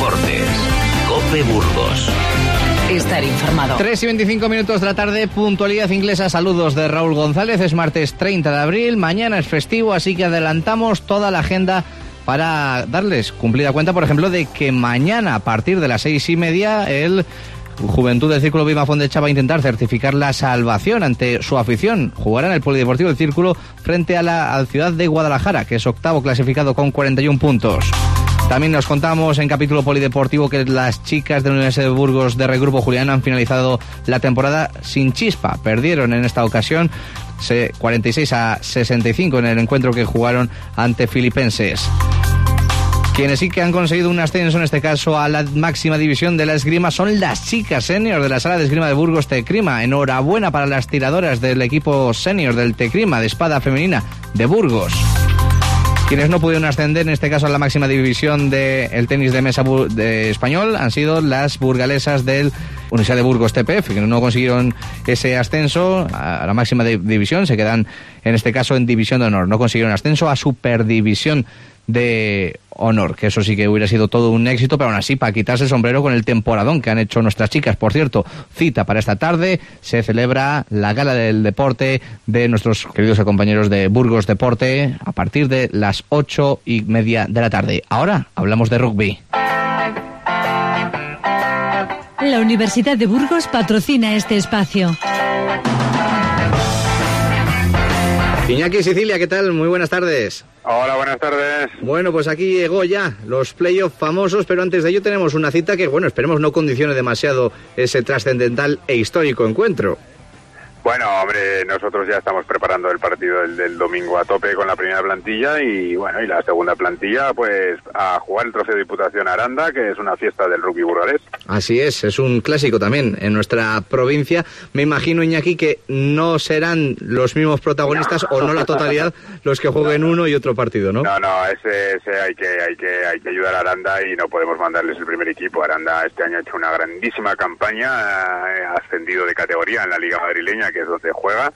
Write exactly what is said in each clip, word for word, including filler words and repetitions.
Deportes. COPE Burgos. Estar informado. tres y veinticinco minutos de la tarde, puntualidad inglesa. Saludos de Raúl González. Es martes treinta de abril. Mañana es festivo, así que adelantamos toda la agenda para darles cumplida cuenta, por ejemplo, de que mañana a partir de las seis y media el Juventud del Círculo Vima Fondecha va a intentar certificar la salvación ante su afición. Jugará en el Polideportivo del Círculo frente a la a Ciudad de Guadalajara, que es octavo clasificado con cuarenta y un puntos. También nos contamos en capítulo polideportivo que las chicas de la Universidad de Burgos de Regrupo Julián han finalizado la temporada sin chispa. Perdieron en esta ocasión cuarenta y seis a sesenta y cinco en el encuentro que jugaron ante Filipenses. Quienes sí que han conseguido un ascenso, en este caso a la máxima división de la esgrima, son las chicas senior de la Sala de Esgrima de Burgos Tecrima. Enhorabuena para las tiradoras del equipo senior del Tecrima de espada femenina de Burgos. Quienes no pudieron ascender, en este caso a la máxima división del tenis de mesa de español, han sido las burgalesas del Universidad de Burgos T P F, que no consiguieron ese ascenso a la máxima división, se quedan en este caso en división de honor, no consiguieron ascenso a superdivisión de honor, que eso sí que hubiera sido todo un éxito, pero aún así para quitarse el sombrero con el temporadón que han hecho nuestras chicas. Por cierto, cita para esta tarde, se celebra la gala del deporte de nuestros queridos compañeros de Burgos Deporte a partir de las ocho y media de la tarde. Ahora hablamos de rugby. La Universidad de Burgos patrocina este espacio. Iñaki Sicilia, ¿qué tal? Muy buenas tardes. Hola, buenas tardes. Bueno, pues aquí llegó ya los playoffs famosos, pero antes de ello tenemos una cita que, bueno, esperemos no condicione demasiado ese trascendental e histórico encuentro. Bueno, hombre, nosotros ya estamos preparando el partido del, del domingo a tope con la primera plantilla y, bueno, y la segunda plantilla, pues, a jugar el Trofeo de Diputación Aranda, que es una fiesta del rugby burgalés. Así es, es un clásico también en nuestra provincia. Me imagino, Iñaki, que no serán los mismos protagonistas no. o no la totalidad los que jueguen no, no. uno y otro partido, ¿no? No, no, ese, ese hay que hay que hay que ayudar a Aranda y no podemos mandarles el primer equipo. Aranda este año ha hecho una grandísima campaña, ha ascendido de categoría en la Liga Madrileña, que es donde juega,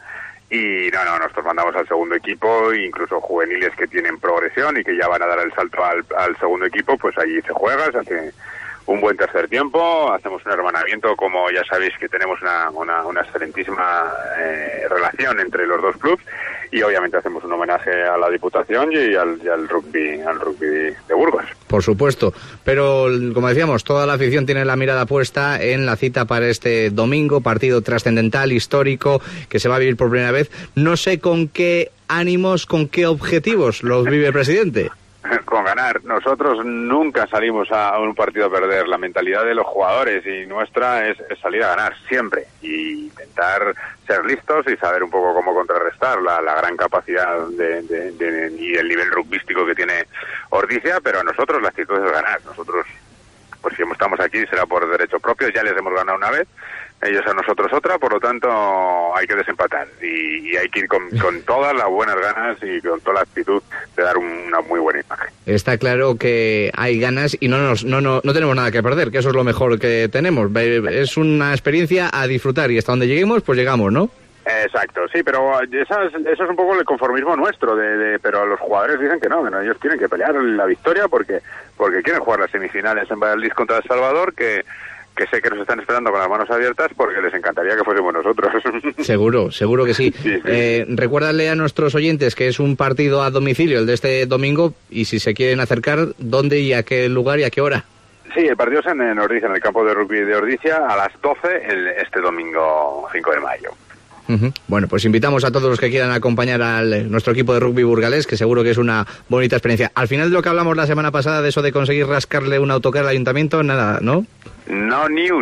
y no, no, nosotros mandamos al segundo equipo, incluso juveniles que tienen progresión y que ya van a dar el salto al, al segundo equipo, pues allí se juega, se hace un buen tercer tiempo, hacemos un hermanamiento, como ya sabéis que tenemos una, una, una excelentísima eh, relación entre los dos clubes, y obviamente hacemos un homenaje a la Diputación y al, y al rugby al rugby de Burgos. Por supuesto, pero como decíamos, toda la afición tiene la mirada puesta en la cita para este domingo, partido trascendental, histórico, que se va a vivir por primera vez. No sé con qué ánimos, con qué objetivos los vive el presidente. Con ganar. Nosotros nunca salimos a un partido a perder. La mentalidad de los jugadores y nuestra es, es salir a ganar siempre y intentar ser listos y saber un poco cómo contrarrestar la, la gran capacidad de, de, de, y el nivel rugbyístico que tiene Ordizia, pero nosotros la actitud es ganar. Nosotros, pues si estamos aquí será por derecho propio, ya les hemos ganado una vez, ellos a nosotros otra, por lo tanto hay que desempatar y, y hay que ir con, con todas las buenas ganas y con toda la actitud de dar una muy buena imagen. Está claro que hay ganas y no nos no, no no tenemos nada que perder, que eso es lo mejor que tenemos. Es una experiencia a disfrutar y hasta donde lleguemos, pues llegamos, ¿no? Exacto, sí, pero esa es, eso es un poco el conformismo nuestro, de, de, pero los jugadores dicen que no, que no, ellos tienen que pelear la victoria porque porque quieren jugar las semifinales en Valladolid contra El Salvador, que que sé que nos están esperando con las manos abiertas porque les encantaría que fuésemos nosotros. Seguro, seguro que sí. sí, sí. Eh, recuérdale a nuestros oyentes que es un partido a domicilio el de este domingo y si se quieren acercar, ¿dónde y a qué lugar y a qué hora? Sí, el partido es en, en Ordizia, en el campo de rugby de Ordizia, a las doce el, este domingo cinco de mayo. Uh-huh. Bueno, pues invitamos a todos los que quieran acompañar a nuestro equipo de rugby burgalés, que seguro que es una bonita experiencia. Al final de lo que hablamos la semana pasada, de eso de conseguir rascarle un autocar al ayuntamiento, nada, ¿no? No news.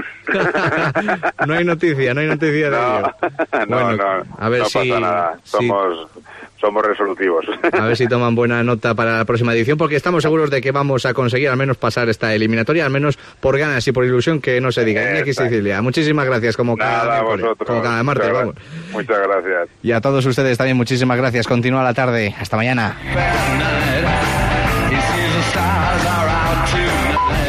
No hay noticia, no hay noticia de no, ello. No, bueno, no, a ver no si, pasa nada. Somos... Sí. Somos resolutivos. A ver si toman buena nota para la próxima edición, porque estamos seguros de que vamos a conseguir al menos pasar esta eliminatoria, al menos por ganas y por ilusión, que no se diga. Iñaki Sicilia, muchísimas gracias, como Nada, cada, como cada martes. Muchas, vamos. Muchas gracias. Y a todos ustedes también muchísimas gracias. Continúa la tarde. Hasta mañana.